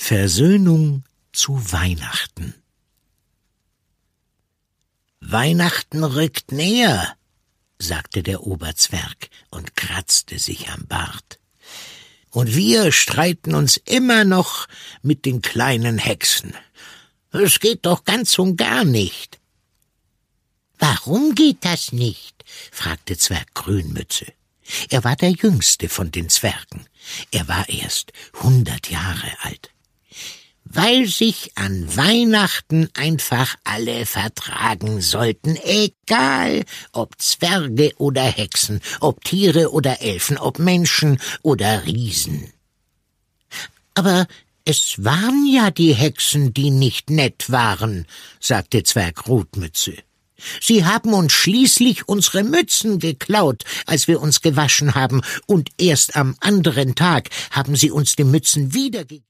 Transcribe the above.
Versöhnung zu Weihnachten. »Weihnachten rückt näher«, sagte der Oberzwerg und kratzte sich am Bart. »Und wir streiten uns immer noch mit den kleinen Hexen. Es geht doch ganz und gar nicht.« »Warum geht das nicht?« fragte Zwerg Grünmütze. Er war der jüngste von den Zwergen. Er war erst 100 Jahre alt. »Weil sich an Weihnachten einfach alle vertragen sollten, egal ob Zwerge oder Hexen, ob Tiere oder Elfen, ob Menschen oder Riesen.« »Aber es waren ja die Hexen, die nicht nett waren«, sagte Zwerg Rotmütze. »Sie haben uns schließlich unsere Mützen geklaut, als wir uns gewaschen haben, und erst am anderen Tag haben sie uns die Mützen wiedergegeben.«